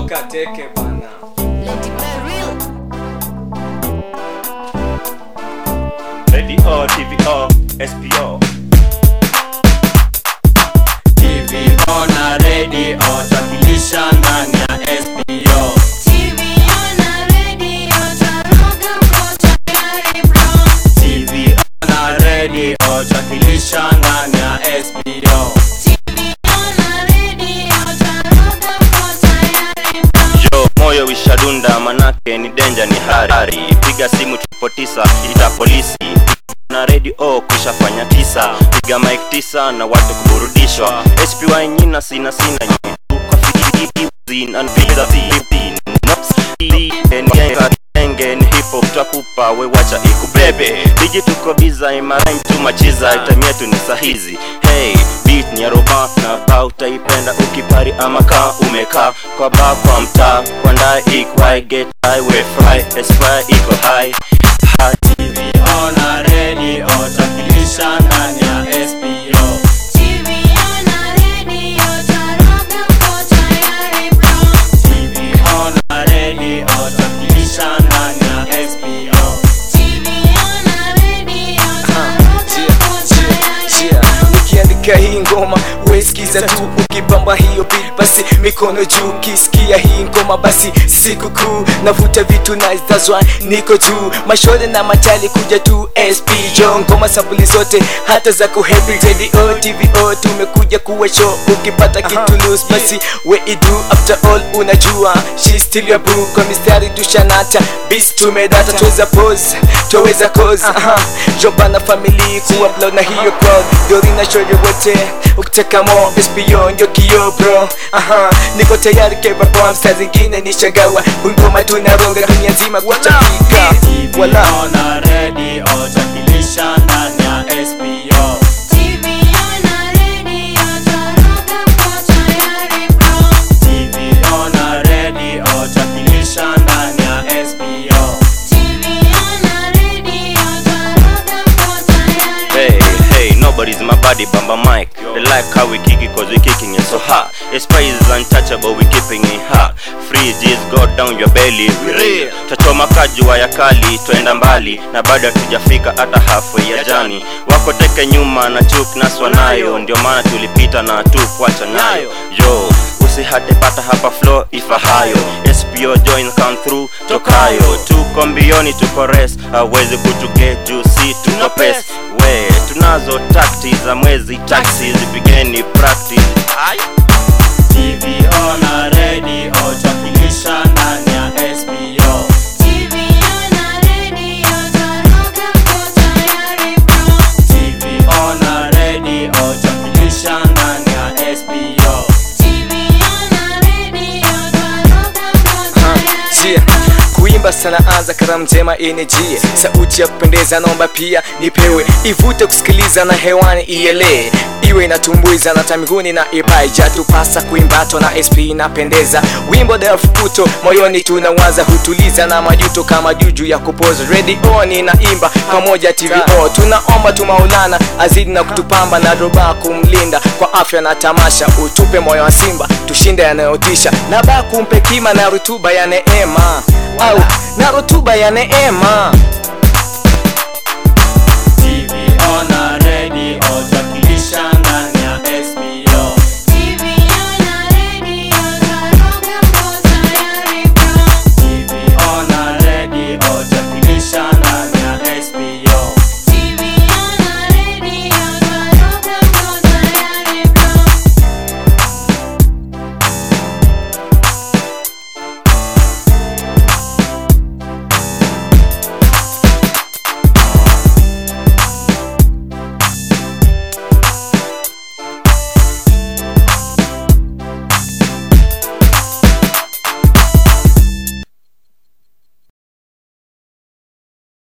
toka teke bana. Radio, TVO, SPO. TVO na radio takilisha ndani ya SPO. TVO na radio taroga mkocha yari bro. TVO na radio takilisha ndani ya SPO. TVO na radio taroga mkocha yari bro. Yo, moyo wishadunda manake ni danger ni hari. Piga simu 999 ita polisi. Na radio kushafanya 9. Piga mic 9 na watu kuburudishwa. SPY nyina sina kwa fiki and pizza team. Enge ni hip hop takupa we wacha ikubebe. Biji tuko biza imarime tu machiza time yetu ni sahizi. Hey, beat ni aroba na ba utaipenda ukipari ama kaa umekaa kwa ba kwa mtaa kwa ndai equal get high we fry SPY iko high. TVO na radio takilisha ndani ya SPO. TVO na radio taroga mkocha yari bro. TVO na radio takilisha ndani ya SPO. TVO na radio taroga mkocha yari bro. Nikiandika hii ngoma wesikiza tu, ukibamba hiyo beat basi mikono juu. Kisikia hii ngoma basi siku kuu, navuta vitu nice that's why niko juu. Mashore na machali kuja tu SP jo, ngoma sabuli zote hata za kuhappy. Radio TVO tumekuja kuwa show, ukipata kitu loose basi we idu. After all unajua she still your boo, kwa mistari tushanata beats tumedata. Tuweza pose tuweza cause joba na family kuupload na hiyo crowd. Dorina show wote ukitaka mo SPO ndio kio bro. Niko tayari keba bomb saa zingine nishagawa. Ngoma tunaronga dunia nzima kwa chapika. TVO na radio takilisha ndani ya SPO. TVO na radio taroga mkocha yari bro. TVO na radio takilisha ndani ya SPO. TVO na radio taroga mkocha yari bro. Hey, nobody's my body bamba mic. They like how we kick it cause we kicking it so hard. SPY is untouchable, we keeping it hot. Free G's go down your belly, we real. Tachoma kajua ya kali, tuenda mbali. Na bado hatujafika hata halfway ya jani. Wako teke nyuma na chuk naswa nayo. Ndio maana tulipita na tufuacha nayo. Yo, usihate pata hapa flow ifahayo. SPO join come through tokayo. Tuko mbioni tuko rest, hawezi kutuge juu si tuko pes. We, tunazo tactics za mwezi taxis, zipigeni practice. TVO na radio takilisha ndani ya SPO. TVO na radio taroga mkocha yari bro. TVO na radio takilisha ndani ya SPO. TVO na radio taroga mkocha yari bro. Kuimba sana anza karamu njema energy, sauti ya kupendeza naomba pia nipewe. Ivute kusikiliza na hewani iele, iwe inatumbuiza na tamiguni na ipai. Jatupasa kuimbato na SP inapendeza. Wimbo delfu kuto moyoni tunawaza, hutuliza na majuto kama juju ya kupoza. Radio ni naimba pamoja TVO, tunaomba tumaulana azidi na kutupamba na roba kumlinda kwa afya na tamasha. Utupe moyo wa simba tushinde yanayotisha, na ba kumpe kima na rutuba ya neema au na rutuba ya neema.